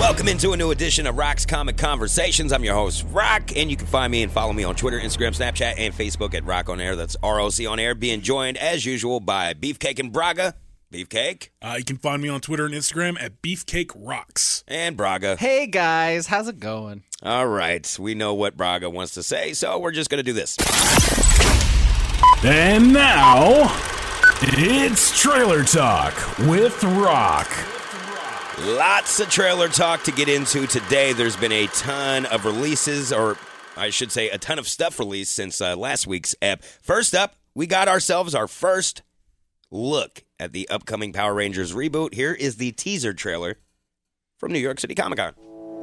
Welcome into a new edition of Rock's Comic Conversations. I'm your host, Rock, and you can find me and follow me on Twitter, Instagram, Snapchat, and Facebook at Rock On Air. That's ROC On Air. Being joined, as usual, by Beefcake and Braga. Beefcake. You can find me on Twitter and Instagram at Beefcake Rocks. And Braga. Hey, guys. How's it going? All right. We know what Braga wants to say, so we're just going to do this. And now, it's Trailer Talk with Rock. Lots of trailer talk to get into today. There's been a ton of releases, or I should say a ton of stuff released since last week's ep. First up, we got ourselves our first look at the upcoming Power Rangers reboot. Here is the teaser trailer from New York City Comic Con.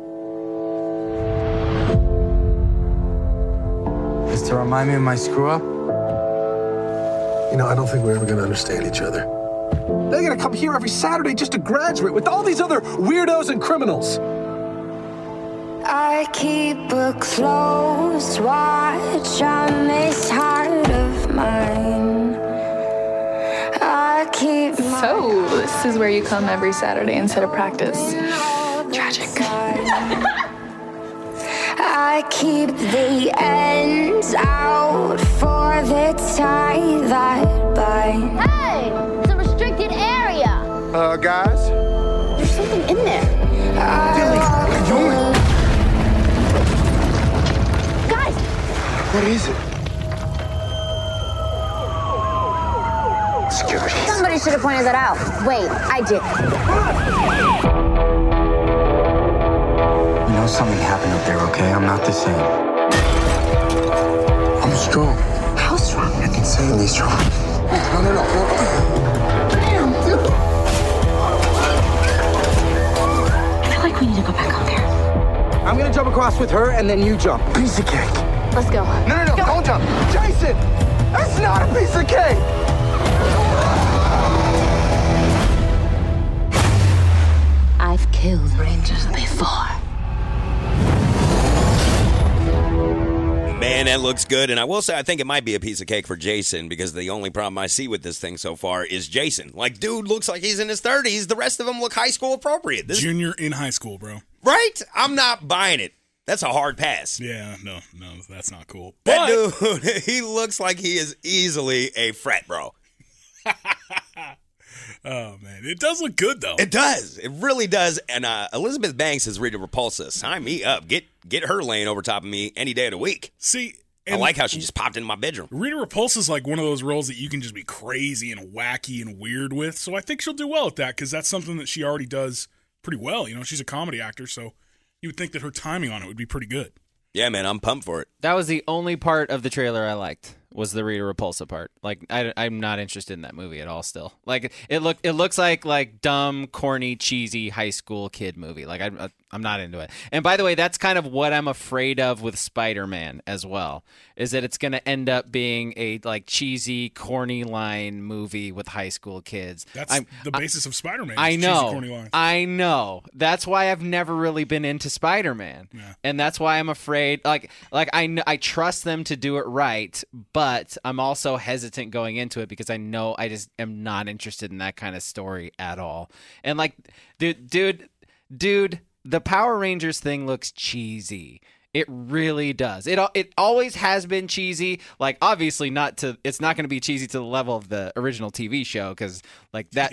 Just to remind me of my screw up? You know, I don't think we're ever going to understand each other. They're going to come here every Saturday just to graduate with all these other weirdos and criminals. I keep a close watch on this heart of mine. I keep So, this is where you come every Saturday instead of practice. Tragic. I keep the ends out for the tie that bind. Hey, it's a restricted area. Guys? There's something in there. Dilly, what are you doing? Guys, What is it? Security. somebody should have pointed that out. Wait, I did. You know something happened up there, okay? I'm not the same. I'm strong. How strong? Insanely strong. No. I feel like we need to go back out there. I'm gonna jump across with her, and then you jump. Piece of cake. Let's go. No, don't jump. Jason! That's not a piece of cake! I've killed Rangers before. Man, that looks good. And I will say, I think it might be a piece of cake for Jason, because the only problem I see with this thing so far is Jason. Like, dude looks like he's in his 30s. The rest of them look high school appropriate. Junior in high school, bro. Right? I'm not buying it. That's a hard pass. Yeah, no, that's not cool. That dude, he looks like he is easily a frat bro. Oh, man. It does look good, though. It does. It really does. And Elizabeth Banks is Rita Repulsa. Sign me up. Get her laying over top of me any day of the week. See, I like how she just popped into my bedroom. Rita Repulsa is like one of those roles that you can just be crazy and wacky and weird with. So I think she'll do well at that, because that's something that she already does pretty well. You know, she's a comedy actor, so you would think that her timing on it would be pretty good. Yeah, man, I'm pumped for it. That was the only part of the trailer I liked, was the Rita Repulsa part. Like, I'm not interested in that movie at all still. Like, it looks like dumb, corny, cheesy high school kid movie. Like, I'm not into it. And by the way, that's kind of what I'm afraid of with Spider-Man as well, is that it's going to end up being a, like, cheesy, corny line movie with high school kids. That's the basis of Spider-Man. I know. Cheesy, corny lines. I know. That's why I've never really been into Spider-Man. Yeah. And that's why I'm afraid, I trust them to do it right, but I'm also hesitant going into it because I know I just am not interested in that kind of story at all. And like, dude, the Power Rangers thing looks cheesy. It really does. It always has been cheesy. Like, obviously it's not going to be cheesy to the level of the original TV show, because like that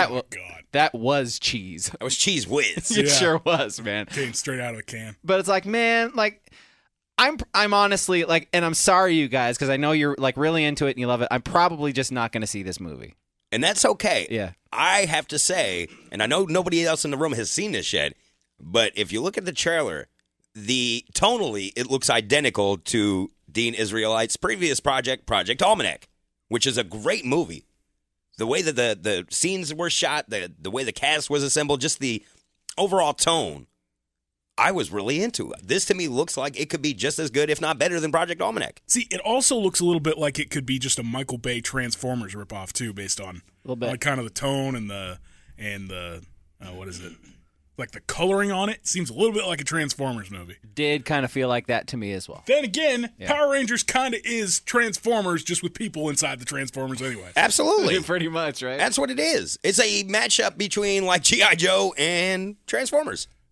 was cheese. That was cheese whiz. It sure was, man. Came straight out of the can. But it's like, man, like, I'm honestly like, and I'm sorry, you guys, because I know you're like really into it and you love it. I'm probably just not going to see this movie. And that's okay. Yeah. I have to say, and I know nobody else in the room has seen this yet, but if you look at the trailer, tonally, it looks identical to Dean Israelite's previous project, Project Almanac, which is a great movie. The way that the scenes were shot, the way the cast was assembled, just the overall tone, I was really into it. This to me looks like it could be just as good, if not better, than Project Almanac. See, it also looks a little bit like it could be just a Michael Bay Transformers ripoff too, based on a little bit, like kind of the tone and the what is it? Like the coloring on it seems a little bit like a Transformers movie. Did kind of feel like that to me as well. Then again, Power Rangers kind of is Transformers, just with people inside the Transformers anyway. Absolutely. Pretty much, right? That's what it is. It's a matchup between like G.I. Joe and Transformers.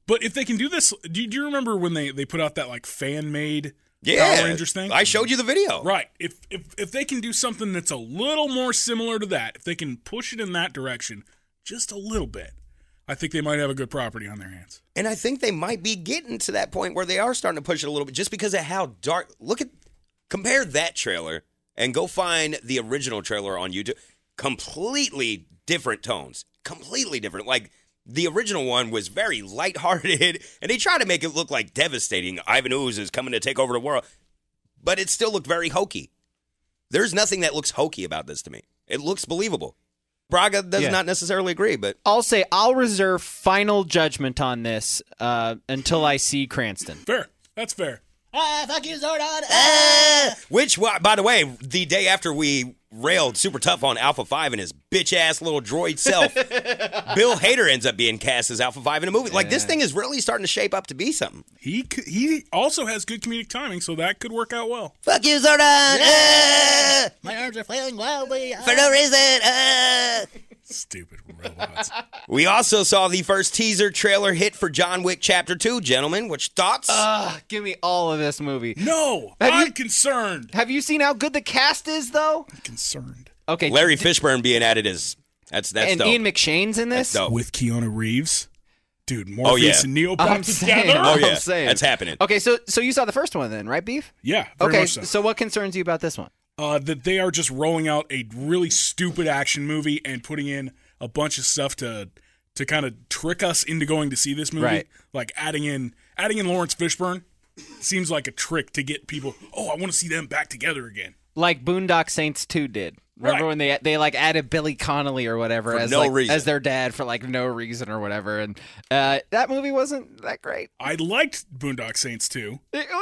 But if they can do this, do you remember when they put out that like fan-made Yeah, Power Rangers thing? I showed you the video. Right. If they can do something that's a little more similar to that, if they can push it in that direction just a little bit, I think they might have a good property on their hands. And I think they might be getting to that point where they are starting to push it a little bit just because of how dark. Compare that trailer and go find the original trailer on YouTube. Completely different tones. Completely different. Like, the original one was very lighthearted, and they tried to make it look like devastating. Ivan Ooze is coming to take over the world. But it still looked very hokey. There's nothing that looks hokey about this to me. It looks believable. Braga does not necessarily agree, but I'll say I'll reserve final judgment on this until I see Cranston. Fair. That's fair. Fuck you, Zordon. Which, by the way, the day after we railed super tough on Alpha 5 and his bitch-ass little droid self, Bill Hader ends up being cast as Alpha 5 in a movie. Like, this thing is really starting to shape up to be something. He also has good comedic timing, so that could work out well. Fuck you, Zordon! My arms are flailing wildly. For no reason! Stupid robots. We also saw the first teaser trailer hit for John Wick Chapter 2, gentlemen. Which thoughts? Give me all of this movie. No, I'm concerned. Have you seen how good the cast is, though? I'm concerned. Okay. Larry Fishburne being added is that's and dope. Ian McShane's in this? That's dope. With Keanu Reeves. Dude, Morpheus and Neo back together. Oh, yeah. I'm saying. That's happening. Okay, so you saw the first one then, right, Beef? Yeah, very much so. So what concerns you about this one? That they are just rolling out a really stupid action movie and putting in a bunch of stuff to kind of trick us into going to see this movie. Right. Like adding in Lawrence Fishburne seems like a trick to get people, I want to see them back together again. Like Boondock Saints 2 did. Remember when they like added Billy Connolly or whatever as their dad for like no reason or whatever, and that movie wasn't that great. I liked Boondock Saints 2.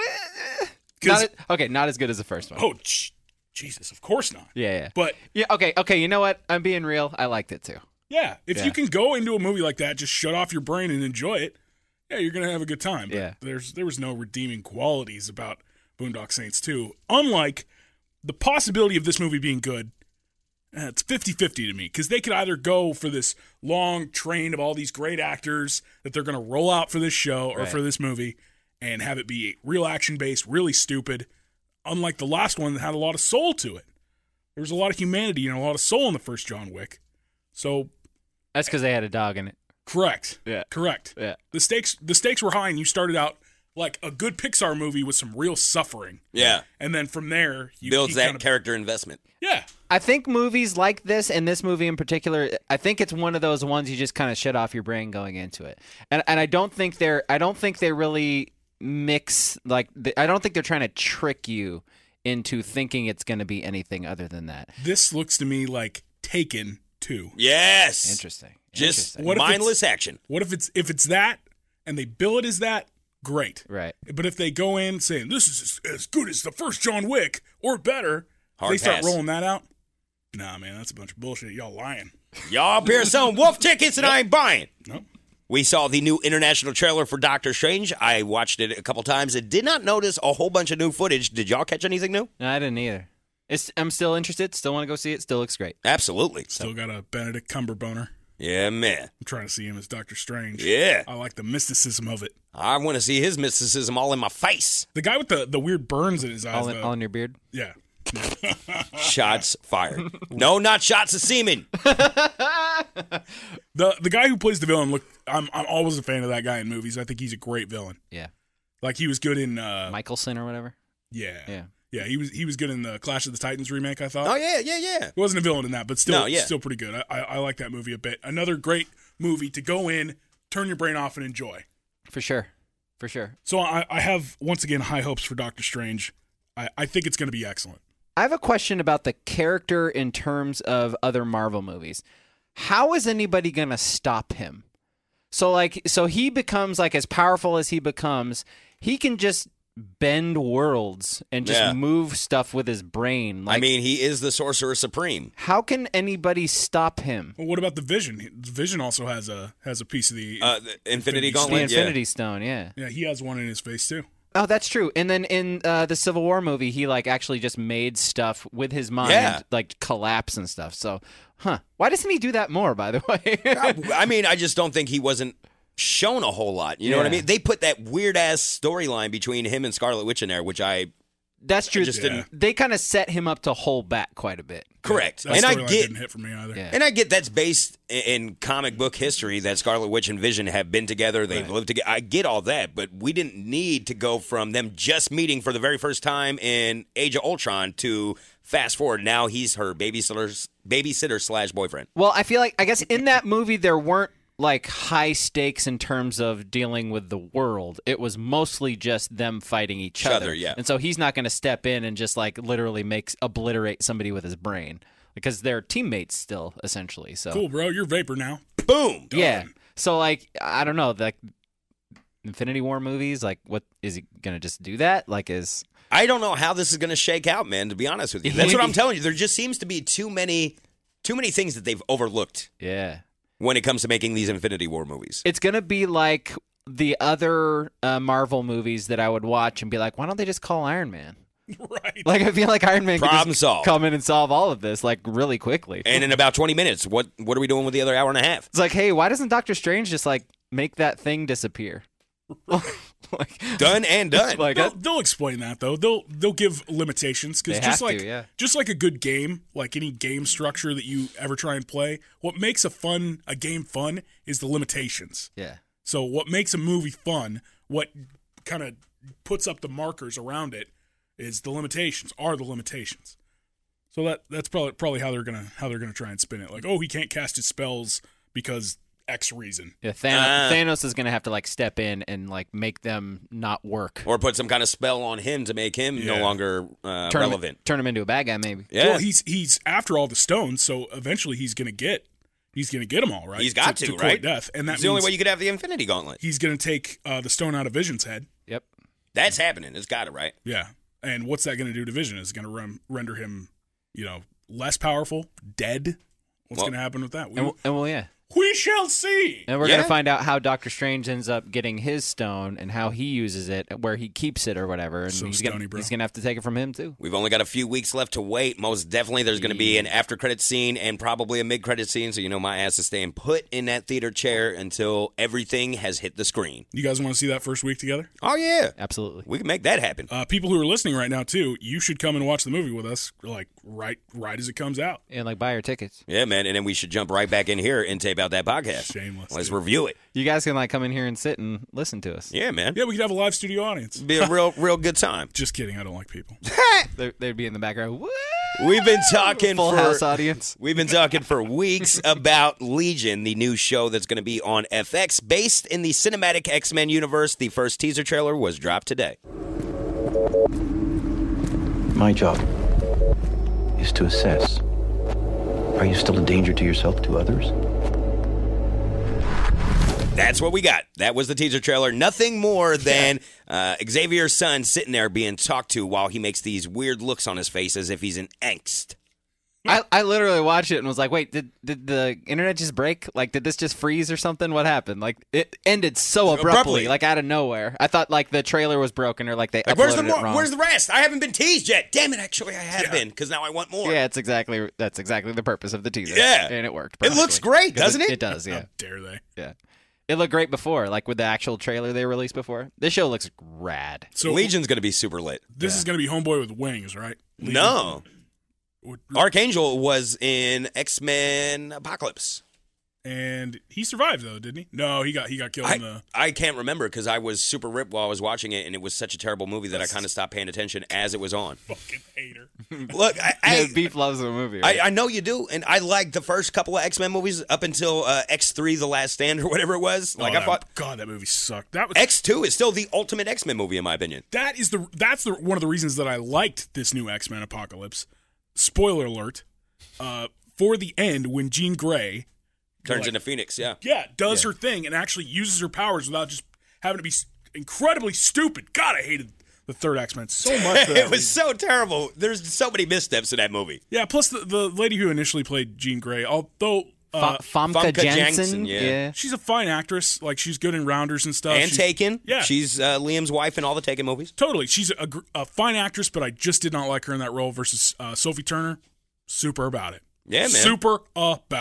Not as good as the first one. Oh, Jesus, of course not. Yeah. But yeah, okay. You know what? I'm being real. I liked it too. Yeah, if you can go into a movie like that, just shut off your brain and enjoy it. Yeah, you're gonna have a good time. But there was no redeeming qualities about Boondock Saints 2. Unlike the possibility of this movie being good. It's 50-50 to me, because they could either go for this long train of all these great actors that they're going to roll out for this show or for this movie and have it be real action-based, really stupid, unlike the last one that had a lot of soul to it. There was a lot of humanity and a lot of soul in the first John Wick. So that's because they had a dog in it. Correct. Yeah. Correct. Yeah. The stakes were high, and you started out like a good Pixar movie with some real suffering. Yeah. And then from there, you builds that character investment. Yeah. I think movies like this, and this movie in particular, I think it's one of those ones you just kind of shut off your brain going into it. And I don't think they really mix, like, I don't think they're trying to trick you into thinking it's going to be anything other than that. This looks to me like Taken 2. Yes. Interesting. Just mindless action. What if it's that and they bill it as that? Great. Right. But if they go in saying this is as good as the first John Wick or better, they start rolling that out. Nah, man, that's a bunch of bullshit. Y'all lying. Y'all up here selling wolf tickets and I ain't buying. Nope. We saw the new international trailer for Doctor Strange. I watched it a couple times and did not notice a whole bunch of new footage. Did y'all catch anything new? No, I didn't either. I'm still interested. Still want to go see it. Still looks great. Absolutely. Still got a Benedict Cumberboner. Yeah, man. I'm trying to see him as Doctor Strange. Yeah. I like the mysticism of it. I want to see his mysticism all in my face. The guy with the weird burns in his eyes. All in your beard? Yeah. Shots fired. No, not shots of semen. The guy who plays the villain, I'm always a fan of that guy in movies. I think he's a great villain. Yeah. Like he was good in Michelson or whatever. Yeah. Yeah, he was good in the Clash of the Titans remake, I thought. Oh yeah. He wasn't a villain in that, but still pretty good. I like that movie a bit. Another great movie to go in, turn your brain off and enjoy. For sure. So I have once again high hopes for Doctor Strange. I think it's going to be excellent. I have a question about the character in terms of other Marvel movies. How is anybody going to stop him? So he becomes like as powerful as he becomes, he can just bend worlds and just move stuff with his brain. I mean, he is the Sorcerer Supreme. How can anybody stop him? Well, what about the Vision? The Vision also has a piece of the Infinity Gauntlet. The Infinity Stone, yeah. Yeah, he has one in his face too. Oh, that's true. And then in the Civil War movie, he actually just made stuff with his mind, collapse and stuff. So, why doesn't he do that more, by the way? I mean, I just don't think he wasn't shown a whole lot. You know what I mean? They put that weird ass storyline between him and Scarlet Witch in there, which That's true. just didn't. They kind of set him up to hold back quite a bit. Correct. That And I storyline get, didn't hit for me either. Yeah. and I get that's based in comic book history that Scarlet Witch and Vision have been together. They've lived together. I get all that, but we didn't need to go from them just meeting for the very first time in Age of Ultron to fast forward. Now he's her babysitter / boyfriend. Well, I guess in that movie there weren't like high stakes in terms of dealing with the world. It was mostly just them fighting each other. Yeah. And so he's not going to step in and just like literally obliterate somebody with his brain because they're teammates still essentially. So Cool, bro. You're Vapor now. Boom. Done. yeah. So like I don't know, like Infinity War movies, like what is he going to just do that? Like I don't know how this is going to shake out, man, to be honest with you. That's what I'm telling you. There just seems to be too many things that they've overlooked. Yeah. When it comes to making these Infinity War movies. It's going to be like the other Marvel movies that I would watch and be like, why don't they just call Iron Man? Right. Like, I feel like Iron Man could Problem just solved. come in and solve all of this, like, really quickly. And in about 20 minutes, what are we doing with the other hour and a half? It's like, hey, why doesn't Doctor Strange just, like, make that thing disappear? Like, Done and done. like, They'll explain that though. They'll give limitations because They have to, just like a good game, like any game structure that you ever try and play, what makes a game fun is the limitations. yeah. So what makes a movie fun, what kind of puts up the markers around it, is the limitations. So that's probably how they're gonna try and spin it. Like, oh, he can't cast his spells because X reason. Yeah, Thanos is going to have to, like, step in and, like, make them not work. Or put some kind of spell on him to make him no longer relevant. Turn him into a bad guy, maybe. Yeah. Well, he's after all the stones, so eventually he's gonna get them all, right? He's got to court right? death, and that it's the only means way you could have the Infinity Gauntlet. he's gonna take the stone out of Vision's head. Yep. That's happening. It's got it, right? Yeah, and what's that gonna do to Vision? Is it gonna render him, less powerful, dead? What's gonna happen with that? Yeah. We shall see. And we're going to find out how Doctor Strange ends up getting his stone and how he uses it, where he keeps it or whatever. And So he's stony, bro. going to have to take it from him, too. We've only got a few weeks left to wait. Most definitely there's going to be an after-credit scene and probably a mid-credit scene, so my ass is staying put in that theater chair until everything has hit the screen. You guys want to see that first week together? Oh, yeah. Absolutely. We can make that happen. People who are listening right now, too, you should come and watch the movie with us, like, right as it comes out. And, like, buy your tickets. Yeah, man, and then we should jump right back in here and tape out that podcast. Shameless. Let's dude. review it. You guys can, like, come in here and sit and listen to us. Yeah, man. Yeah, we could have a live studio audience. Be a real good time. Just kidding. I don't like people. They'd be in the background. Woo! We've been talking Full house audience. We've been talking for weeks about Legion, the new show that's going to be on FX, based in the cinematic X-Men universe. The first teaser trailer was dropped today. My job is to assess. Are you still a danger to yourself, to others? That's what we got. That was the teaser trailer. Nothing more than Xavier's son sitting there being talked to while he makes these weird looks on his face as if he's in angst. I literally watched it and was like, wait, did the internet just break? Like, did this just freeze or something? What happened? Like, it ended so abruptly, like out of nowhere. I thought like the trailer was broken or like they uploaded it wrong. Where's the rest? I haven't been teased yet. Damn it! Actually, I have been because now I want more. Yeah, that's exactly the purpose of the teaser. Yeah, and it worked. It looks great, doesn't it? It does. Yeah. How dare they? Yeah. It looked great before, like with the actual trailer they released before. This show looks rad. So Legion's going to be super lit. This is going to be Homeboy with wings, right? Legion. No. Archangel was in X-Men Apocalypse. And he survived though, didn't he? No, he got killed in the... I can't remember because I was super ripped while I was watching it, and it was such a terrible movie that I kind of stopped paying attention as it was on. Fucking hater. Look, Beef loves the movie. Right? I know you do, and I liked the first couple of X-Men movies up until X3: The Last Stand or whatever it was. Like I thought, God, that movie sucked. That was X2 is still the ultimate X-Men movie in my opinion. that's one of the reasons that I liked this new X-Men Apocalypse. Spoiler alert, for the end when Jean Grey turns into Phoenix, does her thing and actually uses her powers without just having to be incredibly stupid. God, I hated the third X-Men so much. It was so terrible. There's so many missteps in that movie. Yeah, plus the lady who initially played Jean Grey, although Famke Janssen, yeah, she's a fine actress. Like she's good in Rounders and stuff. And Taken, yeah, she's Liam's wife in all the Taken movies. Totally, she's a fine actress, but I just did not like her in that role versus Sophie Turner. Super about it. Yeah, man. Super about it.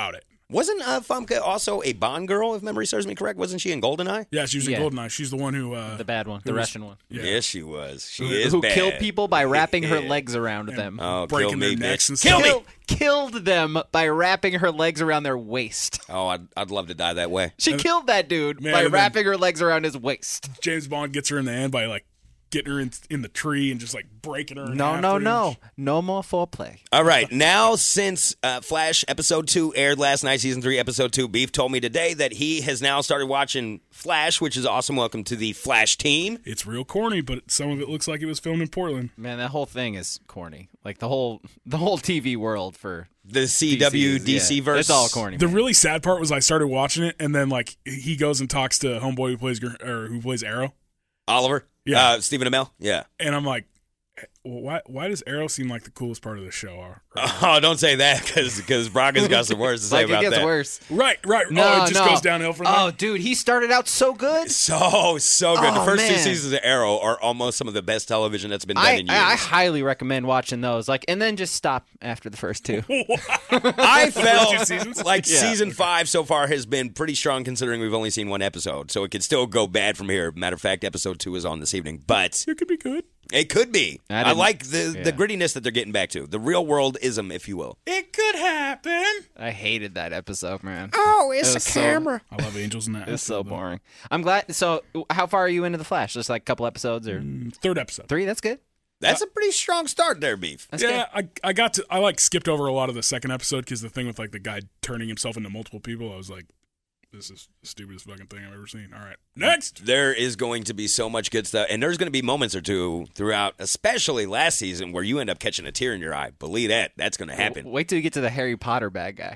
Wasn't Famke also a Bond girl, if memory serves me correct? Wasn't she in GoldenEye? Yeah, she was in GoldenEye. She's the one who... the bad one. The Russian one. Yeah. Yes, she was. She is who bad. killed people by wrapping her legs around them. Oh, breaking kill me, their necks bitch. and Kill stuff. me! Killed them by wrapping her legs around their waist. Oh, I'd love to die that way. She killed that dude Man, by and then- wrapping her legs around his waist. James Bond gets her in the end by, like, getting her in the tree and just, like, breaking her in half. No more foreplay. All right, now since Flash Episode 2 aired last night, Season 3, Episode 2, Beef told me today that he has now started watching Flash, which is awesome. Welcome to the Flash team. It's real corny, but some of it looks like it was filmed in Portland. Man, that whole thing is corny. Like the whole TV world for The CW DC verse. It's all corny. The man. really sad part was I started watching it, and then, like, he goes and talks to homeboy who plays Arrow. Oliver? Yeah. Stephen Amell? Yeah. And I'm like, well, why does Arrow seem like the coolest part of the show? Oh, don't say that, because Braga's got some words to say like about it gets that. worse. Right. No, it just goes downhill from there. Oh, dude, he started out so good. So good. The Oh, first two man. seasons of Arrow are almost some of the best television that's been done in years. I highly recommend watching those. Like, and then just stop after the first two. I two felt seasons? like Yeah. Season 5 so far has been pretty strong considering we've only seen one episode. So it could still go bad from here. Matter of fact, Episode 2 is on this evening. But It could be good. it could be. I I didn't- like the yeah. grittiness that they're getting back to. The real world-ism, if you will. It could happen. I hated that episode, man. Oh, It was so- I love Angels in that. It's so episode, though. boring. I'm glad. So, how far are you into the Flash? Just like a couple episodes or Third episode. 3? That's good. That's a pretty strong start there, Beef. That's Yeah, good. I like skipped over a lot of the second episode because the thing with like the guy turning himself into multiple people, I was like, this is the stupidest fucking thing I've ever seen. All right, next. There is going to be so much good stuff, and there's going to be moments or two throughout, especially last season, where you end up catching a tear in your eye. Believe that. That's going to happen. Wait till you get to the Harry Potter bad guy.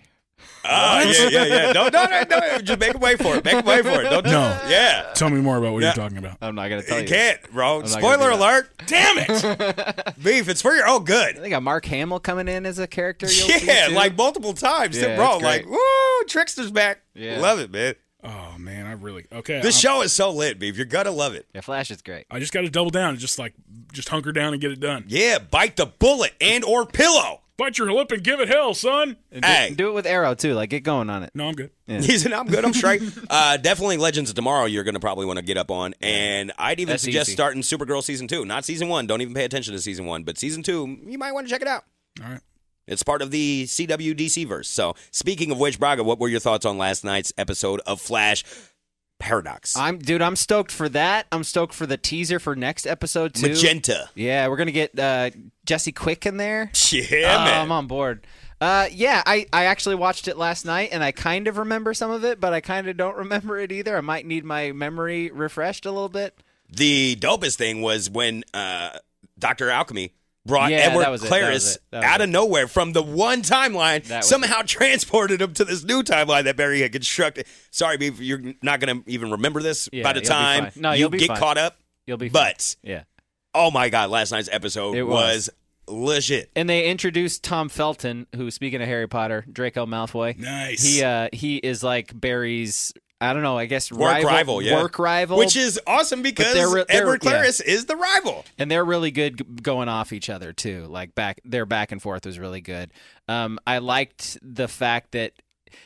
Yeah. No. Just make him wait for it. Don't No. Yeah. Tell me more about what Yeah. you're talking about. I'm not gonna tell You you. can't, bro. not gonna Spoiler do that. alert. Damn it. Beef, it's for your own good. They got Mark Hamill coming in as a character. You'll see Yeah, too. like multiple times. Yeah, bro, it's like, great. woo, Trickster's back. Yeah. Love it, man. Oh man, I really okay. This show is so lit, Beef. You're going to love it. Yeah, Flash is great. I just got to double down and just hunker down and get it done. Yeah, bite the bullet and or pillow. Bite your lip and give it hell, son. And Hey. do it with Arrow too. Like, get going on it. No, I'm good. Yeah. He said, I'm good. I'm straight. Definitely Legends of Tomorrow you're going to probably want to get up on. And I'd even That's suggest easy. starting Supergirl Season 2. Not Season 1. Don't even pay attention to Season 1. But Season 2, you might want to check it out. All right. It's part of the CW DC verse. So, speaking of which, Braga, what were your thoughts on last night's episode of Flash Paradox? I'm stoked for that. I'm stoked for the teaser for next episode too. Magenta. Yeah, we're gonna get Jesse Quick in there. Yeah, man. I'm on board. I actually watched it last night, and I kind of remember some of it, but I kind of don't remember it either. I might need my memory refreshed a little bit. The dopest thing was when Dr. Alchemy brought Yeah, Edward that was it, Claris that was out it. of nowhere from the one timeline, That was somehow transported him to this new timeline that Barry had constructed. Sorry, Beef, you're not going to even remember this Yeah, by the you'll be time fine. No, you you'll be get fine. caught up. You'll be fine. But, Yeah. oh my God, last night's episode It was legit. And they introduced Tom Felton, who, speaking of Harry Potter, Draco Malfoy. Nice. He is like Barry's, I don't know, I guess Work rival, yeah. Work rival. Which is awesome because they're- Edward yeah. Claris is the rival. And they're really good going off each other too. Like their back and forth was really good. I liked the fact that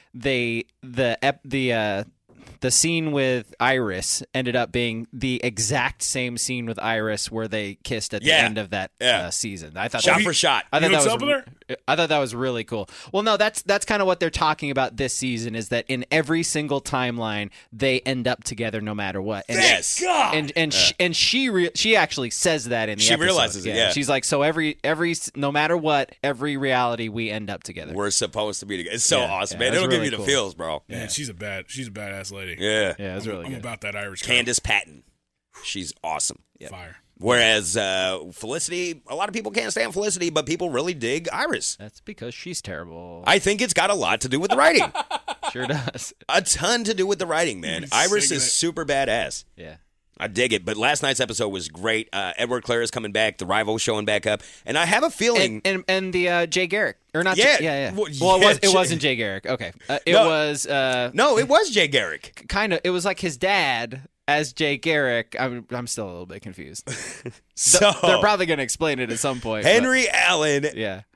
the scene with Iris ended up being the exact same scene with Iris where they kissed at the Yeah. end of that Yeah. season. I thought Shot that, for shot. I thought You that hooks was up with I thought that was really cool. Well, no, that's kind of what they're talking about this season is that in every single timeline they end up together no matter what. And Yes. God. and she actually says that in the She episode. realizes it, yeah. She's like, so every no matter what, every reality we end up together. We're supposed to be together. It's so Yeah, awesome, yeah, man. it was It'll give really you the cool. feels, bro. Man, she's a badass lady. Yeah. Yeah, it was really I'm good. about that Irish girl. Candace Patton. She's awesome. Fire. Whereas Felicity, a lot of people can't stand Felicity, but people really dig Iris. That's because she's terrible. I think it's got a lot to do with the writing. Sure does. A ton to do with the writing, man. He's Iris singing is it. super badass. Yeah. I dig it. But last night's episode was great. Edward Claris coming back, the rival showing back up, and I have a feeling. And the Jay Garrick or not? Yeah. Yeah. Well, Well, yeah, it wasn't Jay Garrick. Okay, it No. was no, it was Jay Garrick. kind of. It was like his dad as Jay Garrick. I'm still a little bit confused. So They're probably going to explain it at some point. Henry Allen but, yeah.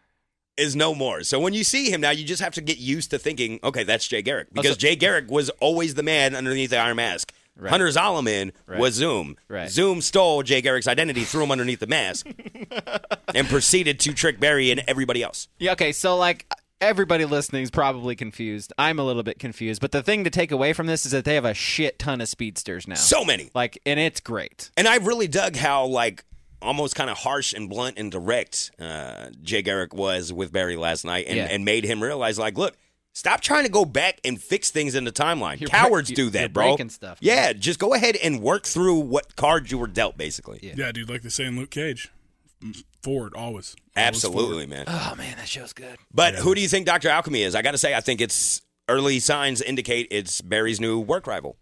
is no more. So when you see him now, you just have to get used to thinking, okay, that's Jay Garrick. Because Jay Garrick was always the man underneath the Iron Mask. Right. Hunter Zolomon was Zoom. Right. Zoom stole Jay Garrick's identity, threw him underneath the mask, and proceeded to trick Barry and everybody else. Yeah, okay, so like everybody listening is probably confused. I'm a little bit confused. But the thing to take away from this is that they have a shit ton of speedsters now. So many. And it's great. And I really dug how, almost kind of harsh and blunt and direct Jay Garrick was with Barry last night and made him realize, look, stop trying to go back and fix things in the timeline. Cowards do that, you're bro. breaking stuff. Yeah, just go ahead and work through what cards you were dealt, basically. Yeah, dude, like they say in Luke Cage. Forward, always. Absolutely, man. Oh, man, that show's good. But who do you think Dr. Alchemy is? I got to say, I think it's early signs indicate it's Barry's new work rival.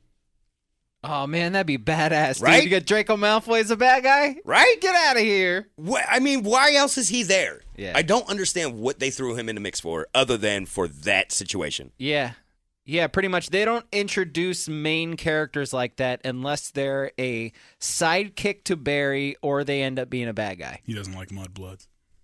Oh, man, that'd be badass, dude. Right? You got Draco Malfoy as a bad guy? Right? Get out of here. Why else is he there? Yeah. I don't understand what they threw him in the mix for other than for that situation. Yeah. Yeah, pretty much. They don't introduce main characters like that unless they're a sidekick to Barry or they end up being a bad guy. He doesn't like mudbloods.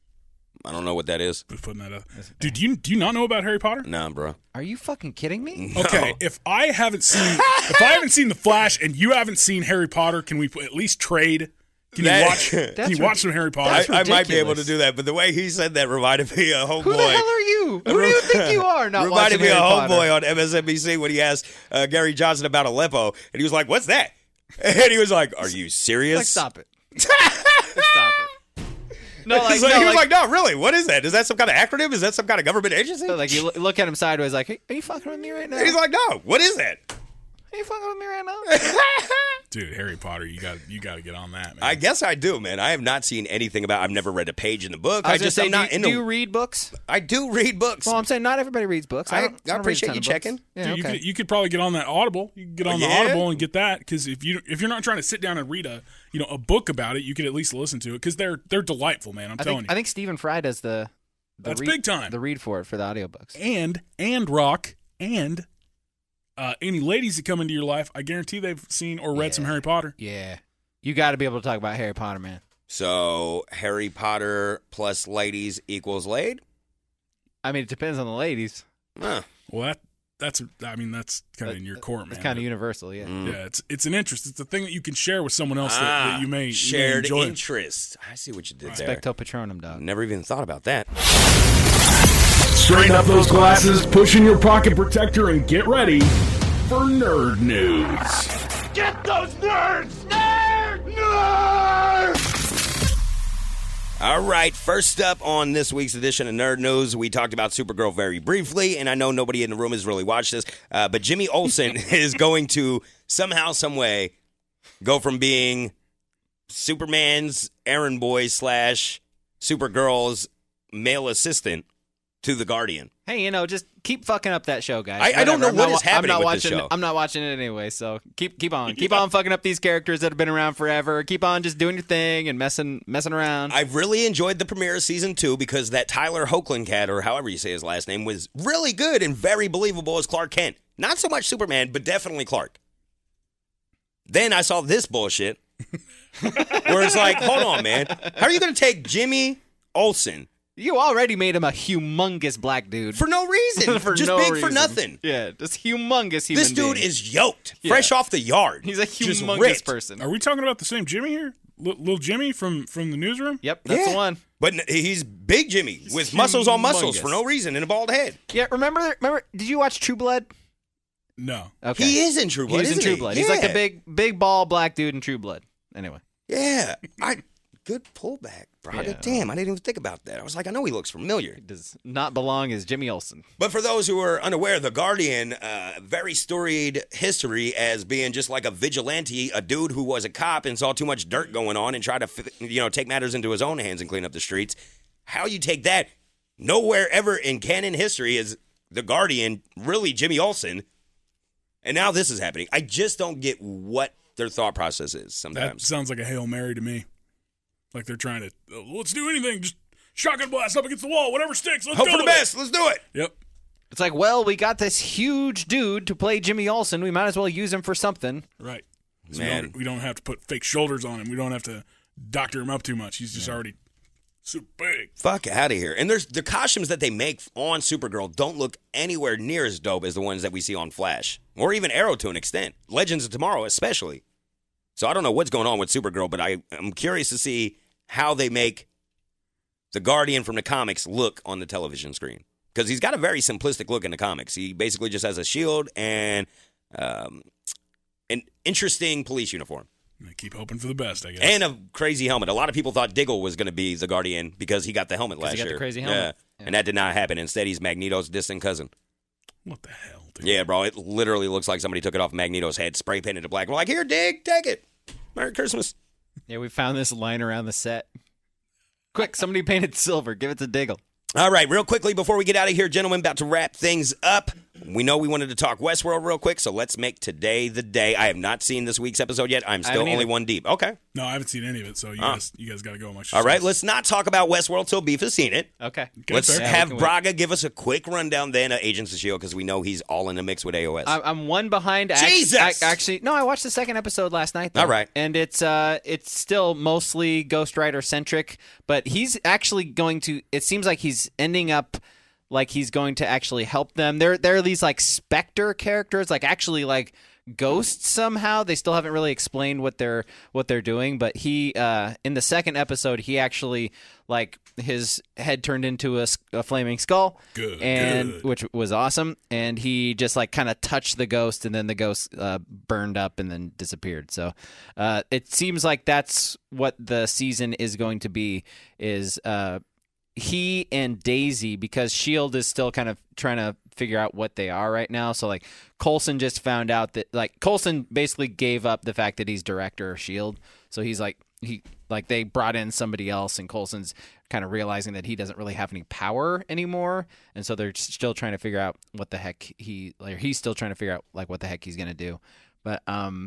I don't know what that is. Just putting that up. Dude, do you not know about Harry Potter? Nah, bro. Are you fucking kidding me? No. Okay, if I haven't seen The Flash and you haven't seen Harry Potter, can we at least trade? Can you watch some Harry Potter? I might be able to do that, but the way he said that reminded me of Homeboy. Who the hell are you? Who do you think you are? Not reminded me watching of Harry Potter. Homeboy on MSNBC when he asked Gary Johnson about Aleppo, and he was like, "What's that?" And he was like, "Are you serious?" Stop it. Stop it. No, he was like, "No, really? What is that? Is that some kind of acronym? Is that some kind of government agency?" Like you look at him sideways, like, hey, "Are you fucking with me right now?" And he's like, "No, what is that?" Are you fucking with me right now? Dude, Harry Potter, you got to get on that, man. I guess I do, man. I have not seen anything about. I've never read a page in the book. I'm not into. Do you read books? I do read books. Well, I'm saying not everybody reads books. I appreciate you checking. Yeah, Dude, you could probably get on that Audible. You can get on the Audible and get that because if you're not trying to sit down and read a book about it, you could at least listen to it because they're delightful, man. I'm telling you. I think Stephen Fry does that's big time. The read for the audiobooks. And Rock and any ladies that come into your life, I guarantee they've seen or read some Harry Potter. Yeah. You got to be able to talk about Harry Potter, man. So Harry Potter plus ladies equals laid? I mean, it depends on the ladies. Huh. Well, that's kind of in your court, man. It's kind of universal, yeah. Yeah, it's an interest. It's a thing that you can share with someone else that you may shared enjoy. interest. I see what you did there. Expecto Patronum, dog. Never even thought about that. Straighten up those glasses, push in your pocket protector, and get ready for Nerd News. Get those nerds! Nerds! All right, first up on this week's edition of Nerd News, we talked about Supergirl very briefly, and I know nobody in the room has really watched this, but Jimmy Olsen is going to somehow, some way, go from being Superman's errand boy / Supergirl's male assistant to the Guardian. Hey, just keep fucking up that show, guys. I don't know what is happening with this show. I'm not watching it anyway, so keep on. Keep on fucking up these characters that have been around forever. Keep on just doing your thing and messing around. I've really enjoyed the premiere of season 2 because that Tyler Hoechlin cat, or however you say his last name, was really good and very believable as Clark Kent. Not so much Superman, but definitely Clark. Then I saw this bullshit where it's like, hold on, man. How are you going to take Jimmy Olsen? You already made him a humongous black dude. For no reason. Just no big reason. For nothing. Yeah, just humongous human This dude being. is yoked. Fresh off the yard. He's a Just humongous ripped. person. Are we talking about the same Jimmy here? Little Jimmy from the newsroom? Yep, that's the one. But he's big Jimmy with muscles on muscles for no reason and a bald head. Yeah, remember, did you watch True Blood? No. Okay. He is in True Blood, He's in isn't True he? Blood. Yeah. He's like a big ball black dude in True Blood. Anyway. Yeah. Good pullback, bro. Yeah. Damn, I didn't even think about that. I was like, I know he looks familiar. He does not belong as Jimmy Olsen. But for those who are unaware, The Guardian, very storied history as being just like a vigilante, a dude who was a cop and saw too much dirt going on and tried to, take matters into his own hands and clean up the streets. How you take that? Nowhere ever in canon history is The Guardian really Jimmy Olsen. And now this is happening. I just don't get what their thought process is sometimes. That sounds like a Hail Mary to me. Like they're trying to, let's do anything. Just shotgun blast up against the wall. Whatever sticks. Let's Hope go for the with best. Let's do it. Yep. It's like, well, we got this huge dude to play Jimmy Olsen. We might as well use him for something. Right. So Man. we don't have to put fake shoulders on him. We don't have to doctor him up too much. He's just already super big. Fuck out of here. And the costumes that they make on Supergirl don't look anywhere near as dope as the ones that we see on Flash. Or even Arrow to an extent. Legends of Tomorrow especially. So I don't know what's going on with Supergirl, but I'm curious to see how they make the Guardian from the comics look on the television screen. Because he's got a very simplistic look in the comics. He basically just has a shield and an interesting police uniform. I keep hoping for the best, I guess. And a crazy helmet. A lot of people thought Diggle was going to be the Guardian because he got the helmet last year. He got the crazy helmet. Yeah. And that did not happen. Instead, he's Magneto's distant cousin. What the hell, dude? Yeah, bro. It literally looks like somebody took it off Magneto's head, spray painted it black. We're like, here, Dig, take it. Merry Christmas. Yeah, we found this line around the set. Quick, somebody painted silver. Give it to Diggle. All right, real quickly before we get out of here, gentlemen, about to wrap things up. We know we wanted to talk Westworld real quick, so let's make today the day. I have not seen this week's episode yet. I'm still only one deep. Okay. No, I haven't seen any of it, so you guys got to go much. All right, let's not talk about Westworld till Beef has seen it. Okay. Let's have Braga give us a quick rundown then of Agents of S.H.I.E.L.D. because we know he's all in the mix with AOS. I'm one behind. Jesus! Actually, no, I watched the second episode last night, though. All right. And it's still mostly Ghost Rider-centric, but he's actually going to, it seems like he's ending up like he's going to actually help them. There are these like Spectre characters, like actually like ghosts somehow. They still haven't really explained what they're doing, but he in the second episode he actually like his head turned into a flaming skull. Good. Which was awesome, and he just like kind of touched the ghost, and then the ghost burned up and then disappeared. So it seems like that's what the season is going to be, is he and Daisy, because S.H.I.E.L.D. is still kind of trying to figure out what they are right now. So, like, Coulson just found out that, like, Coulson basically gave up the fact that he's director of S.H.I.E.L.D. So he's like, they brought in somebody else, and Coulson's kind of realizing that he doesn't really have any power anymore. And so they're still trying to figure out what the heck he's still trying to figure out, like, what the heck he's going to do. But,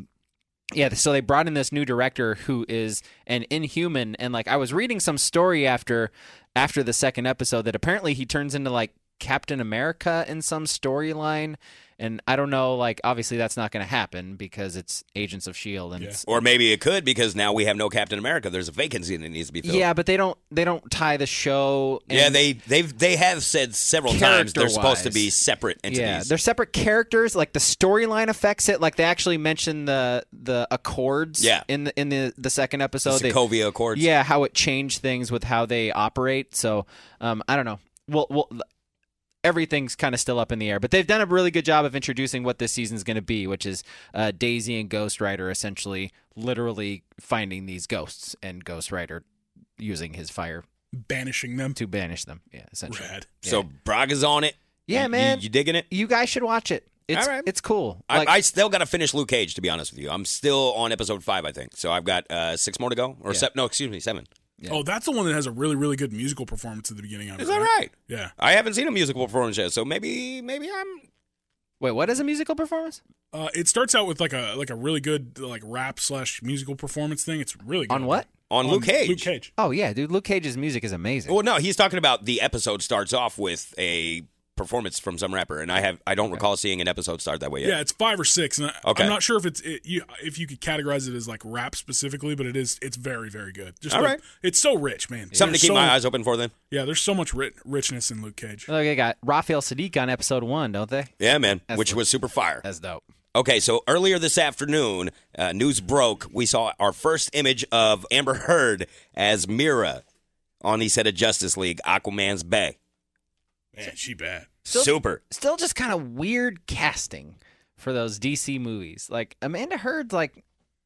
yeah, so they brought in this new director who is an Inhuman, and like I was reading some story after the second episode that apparently he turns into like Captain America in some storyline, and I don't know, like obviously that's not going to happen because it's Agents of S.H.I.E.L.D. and or maybe it could because now we have no Captain America. There's a vacancy that needs to be filled. Yeah, but they don't tie the show. Yeah, they have said several times they're supposed to be separate entities. Yeah, they're separate characters. Like the storyline affects it. Like they actually mentioned the Accords. Yeah. in the second episode, the Sokovia Accords. Yeah, how it changed things with how they operate. So I don't know. Well, everything's kind of still up in the air, but they've done a really good job of introducing what this season's going to be, which is Daisy and Ghost Rider essentially literally finding these ghosts and Ghost Rider using his fire. Banishing them. To banish them, yeah, essentially. Rad. Yeah. So Braga's on it. Yeah, man. You digging it? You guys should watch it. It's, all right. It's cool. I still got to finish Luke Cage, to be honest with you. I'm still on episode 5, I think. So I've got 6 more to go. Or 7. Yeah. Oh, that's the one that has a really, really good musical performance at the beginning of it. Is that right? Yeah. I haven't seen a musical performance yet, so maybe I'm... Wait, what is a musical performance? It starts out with like a really good like rap / musical performance thing. It's really good. On what? On Luke Cage. Luke Cage. Oh, yeah, dude. Luke Cage's music is amazing. Well, no, he's talking about the episode starts off with a performance from some rapper, and I don't recall seeing an episode start that way yet. Yeah, it's 5 or 6, and okay. I'm not sure if if you could categorize it as like rap specifically, but it's very, very good. Just all right. It's so rich, man. Something to keep my eyes open for then. Yeah, there's so much richness in Luke Cage. Look, they got Raphael Sadiq on episode 1, don't they? Yeah, man, which was super fire. That's dope. Okay, so earlier this afternoon, news broke. We saw our first image of Amber Heard as Mira on the set of Justice League, Aquaman's Bay. Man, she bad. Super. Still just kind of weird casting for those DC movies. Like, Amanda Heard's like,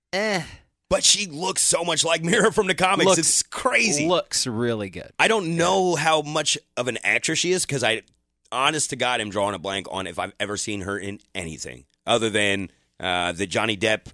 But she looks so much like Mira from the comics. It's crazy. Looks really good. I don't know how much of an actress she is because honest to God, I'm drawing a blank on if I've ever seen her in anything other than the Johnny Depp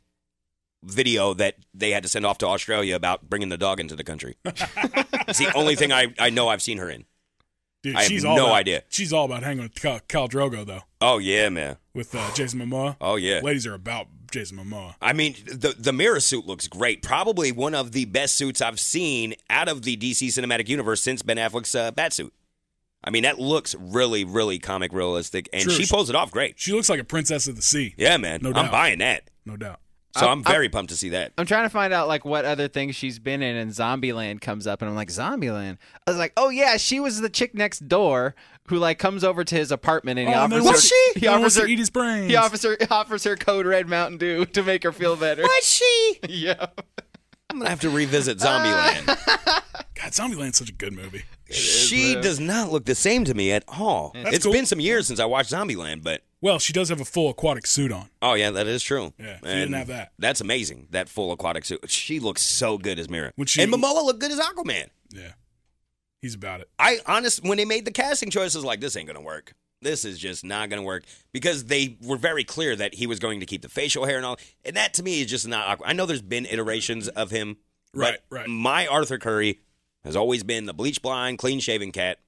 video that they had to send off to Australia about bringing the dog into the country. It's the only thing I know I've seen her in. Dude, I have no idea. She's all about hanging with Khal Drogo, though. Oh, yeah, man. With Jason Momoa. Oh, yeah. Ladies are about Jason Momoa. I mean, the Mira suit looks great. Probably one of the best suits I've seen out of the DC Cinematic Universe since Ben Affleck's Batsuit. I mean, that looks really, really comic realistic, and she pulls it off great. She looks like a princess of the sea. Yeah, man. No doubt. I'm buying that. No doubt. So I'm very pumped to see that. I'm trying to find out like what other things she's been in, and Zombieland comes up, and I'm like, Zombieland? I was like, oh yeah, she was the chick next door who like comes over to his apartment and he offers her eat his brains. He offers her Code Red Mountain Dew to make her feel better. Was she? Yeah. I'm gonna have to revisit Zombieland. God, Zombieland's such a good movie. She does not look the same to me at all. It's cool. been some years since I watched Zombieland, but Well, she does have a full aquatic suit on. oh yeah, that is true. Yeah, she didn't have that. That's amazing. That full aquatic suit. She looks so good as Mira. Would she- And Momoa looked good as Aquaman. Yeah, he's about it. When they made the casting choices, like this ain't gonna work. This is just not gonna work because they were very clear that he was going to keep the facial hair and all. And that to me is just not awkward. I know there's been iterations of him, but Right. my Arthur Curry has always been the bleach blonde, clean shaven cat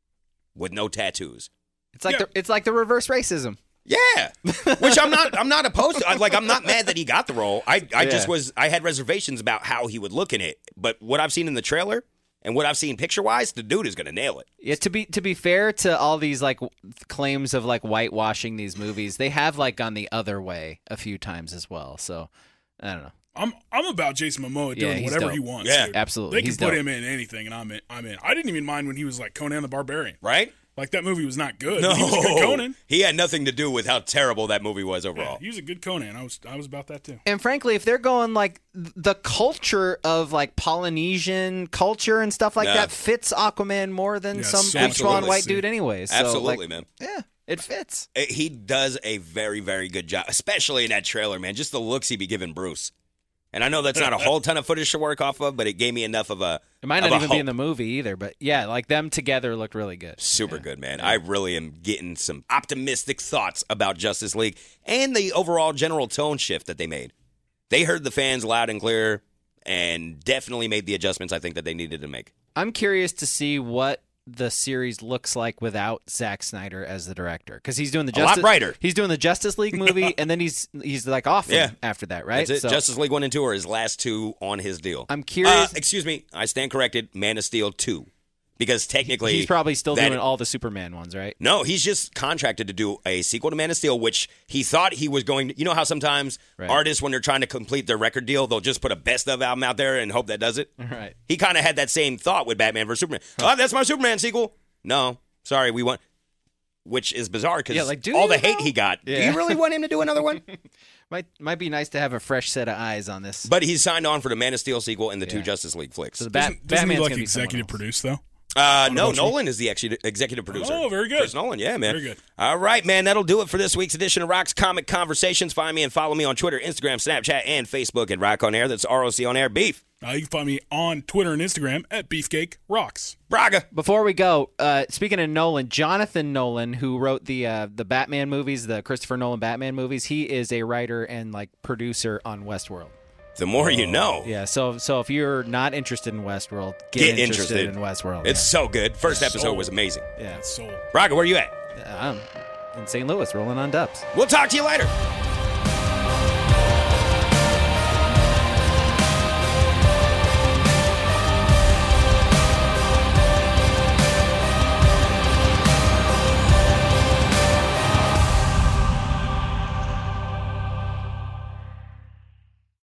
with no tattoos. It's like it's like the reverse racism. Yeah, which I'm not opposed to. I'm not mad that he got the role. I had reservations about how he would look in it, but what I've seen in the trailer and what I've seen picture wise, the dude is gonna nail it. Yeah, to be fair to all these like claims of like whitewashing these movies, they have like gone the other way a few times as well. So I don't know. I'm about Jason Momoa doing he's whatever dope. he wants. Yeah, dude. absolutely. They can He's put dope. him in anything, and I'm in. I didn't even mind when he was like Conan the Barbarian. Right? Like that movie was not good. No, But he was a good Conan. He had nothing to do with how terrible that movie was overall. Yeah, he was a good Conan. I was about that too. And frankly, if they're going like the culture of like Polynesian culture and stuff like Yeah. that fits Aquaman more than some so bleach blonde much white to dude see. anyway. So, Absolutely, like, man. Yeah, it fits. He does a very, very good job, especially in that trailer, man. Just the looks he be giving Bruce. And I know that's not a whole ton of footage to work off of, but it gave me enough of a. It might of not a even be hope. in the movie either, but yeah, like them together looked really good. Super good, man. I really am getting some optimistic thoughts about Justice League and the overall general tone shift that they made. They heard the fans loud and clear and definitely made the adjustments I think that they needed to make. I'm curious to see what the series looks like without Zack Snyder as the director, because he's doing the A lot brighter. He's doing the Justice League movie, and then he's like off Yeah. after that, right? That's it. So Justice League 1 and 2 are his last two on his deal. I'm curious. Excuse me. I stand corrected. Man of Steel 2. Because technically... He's probably still that- doing all the Superman ones, right? No, he's just contracted to do a sequel to Man of Steel, which he thought he was going to... You know how sometimes artists, when they're trying to complete their record deal, they'll just put a best-of album out there and hope that does it? Right. He kind of had that same thought with Batman vs. Superman. Oh, that's my Superman sequel. No, sorry, we want... Which is bizarre because all the hate he got. Yeah. Do you really want him to do another one? Might be nice to have a fresh set of eyes on this. But he's signed on for the Man of Steel sequel and the two Justice League flicks. So the Doesn't he Batman's like gonna be someone executive else. produce though? No, Nolan is the executive producer. Oh, very good. Chris Nolan, yeah, man. Very good. All right, man, that'll do it for this week's edition of Rock's Comic Conversations. Find me and follow me on Twitter, Instagram, Snapchat, and Facebook at Rock On Air. That's ROC On Air Beef. You can find me on Twitter and Instagram at Beefcake Rocks. Braga. Before we go, speaking of Nolan, Jonathan Nolan, who wrote the Batman movies, the Christopher Nolan Batman movies, he is a writer and like producer on Westworld. The more you know. Yeah, so if you're not interested in Westworld, get interested in Westworld. It's so good. First episode was amazing. Yeah. Sold. Braga, where you at? I'm in St. Louis, rolling on dubs. We'll talk to you later.